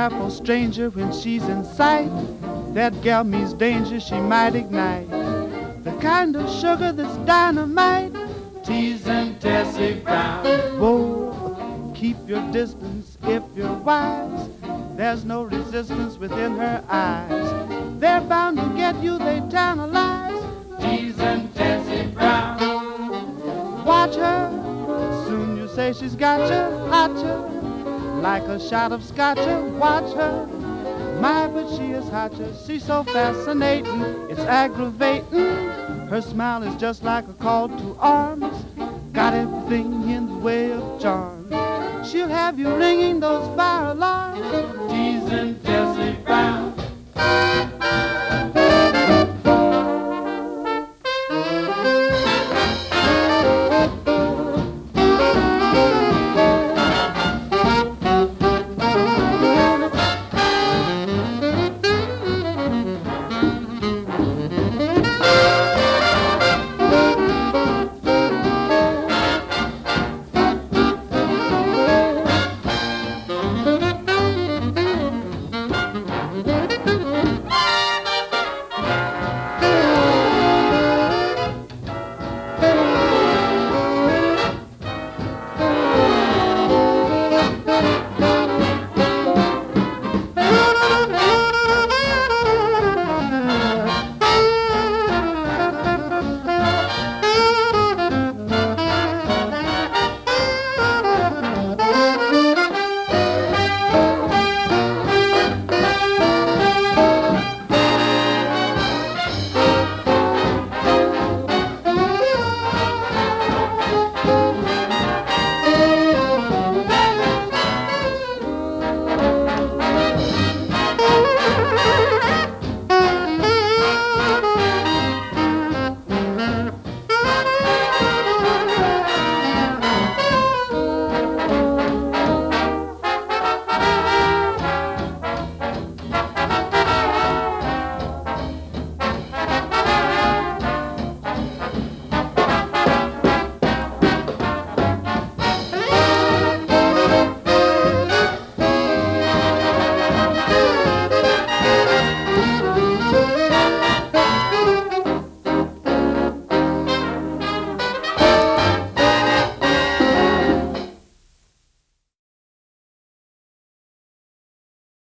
careful, stranger, when she's in sight. That gal means danger, she might ignite the kind of sugar that's dynamite. Teasing Tessie Brown. Whoa, keep your distance if you're wise. There's no resistance within her eyes. They're bound to get you, they tantalize. Teasing Tessie Brown. Watch her, soon you say she's got you, hot you, like a shot of scotch. Watch her, my, but she is hot. She's so fascinating, it's aggravating. Her smile is just like a call to arms. Got everything in the way of charm. She'll have you ringing those fire alarms. Teasing Tessie